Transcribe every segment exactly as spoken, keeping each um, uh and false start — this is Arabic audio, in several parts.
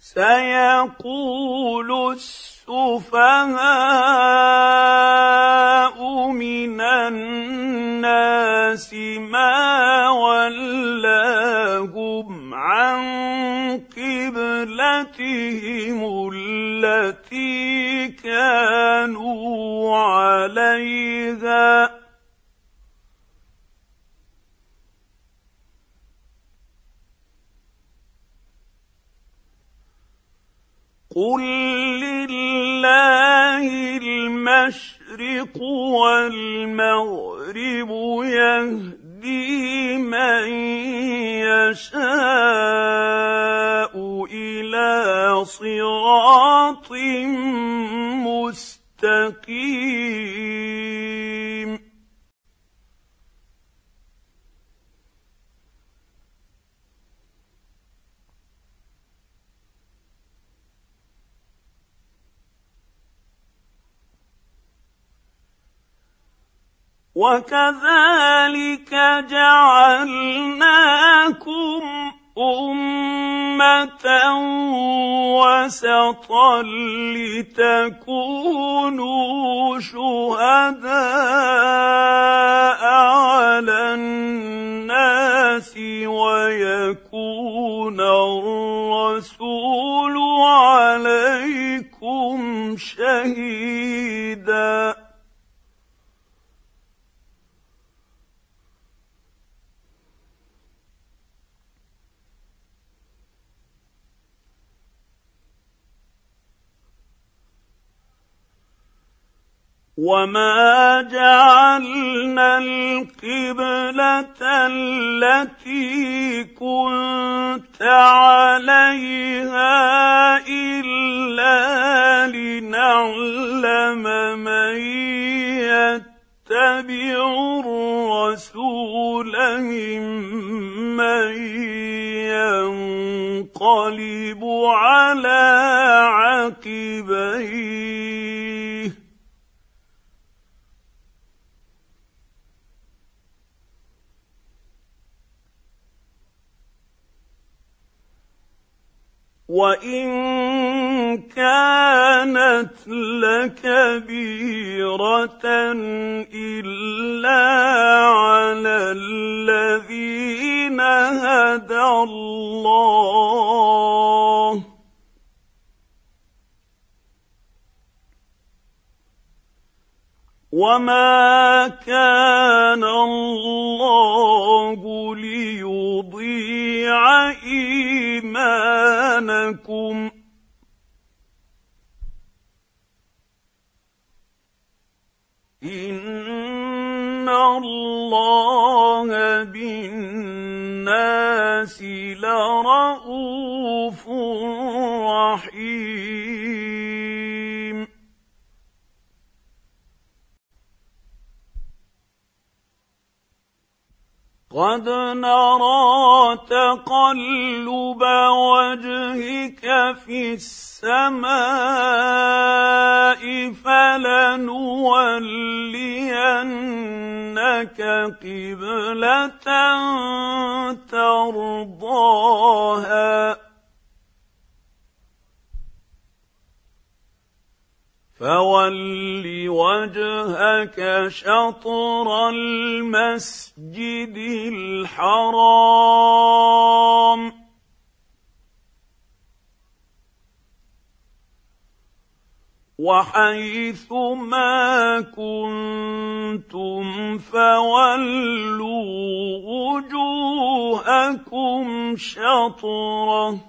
سيقول السفهاء من الناس ما ولاهم عن قبلتهم التي كانوا عليها قل لله المشرق والمغرب يهدي من يشاء إلى صراط مستقيم وكذلك جعلناكم أمة وسطا لتكونوا شهداء على الناس ويكون الرسول عليكم شهيدا وما جعلنا القبلة التي كنت عليها إلا لنعلم من يتبع الرسول ممن ينقلب على عقبيه وإن كانت لكبيرة إلا على الذين هدى الله وما كان الله ليضيع إيمانكم إن الله بالناس لرءوف رحيم قد نرى تقلب وجهك في السماء فلنولينك قبلة ترضاها فول وجهك شطر المسجد الحرام وحيث ما كنتم فولوا وجوهكم شطره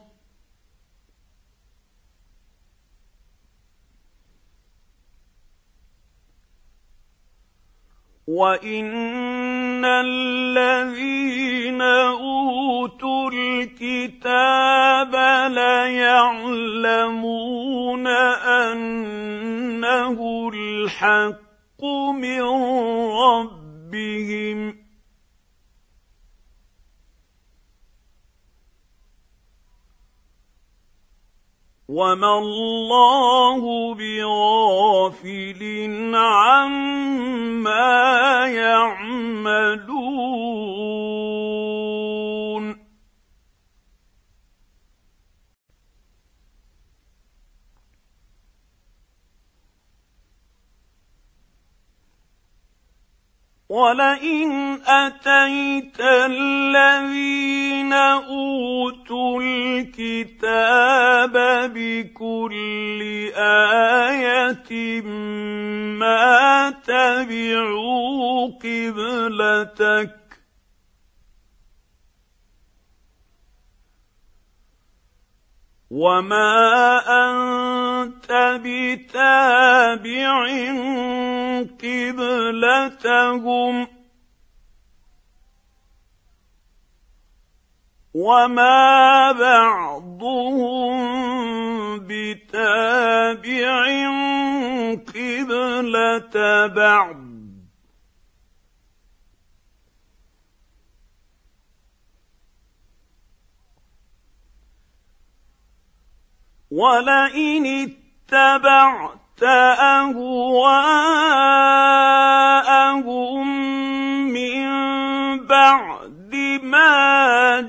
وَإِنَّ الَّذِينَ أُوتُوا الْكِتَابَ لَيَعْلَمُونَ أَنَّهُ الْحَقُّ مِنْ رَبِّهِمْ وَمَا اللَّهُ بِغَافِلٍ عَمَّا يَعْمَلُونَ ولئن اتيت الذين اوتوا الكتاب بكل ايه ما تبعوا قبلتك وما انت بتابع قبلتهم وما بعضهم بتابع قبلة بعض ولئن اتبعت أهواءهم من بعد ما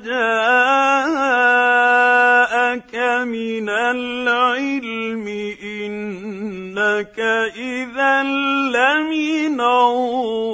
جاءك من العلم إنك إذا لمن الظالمين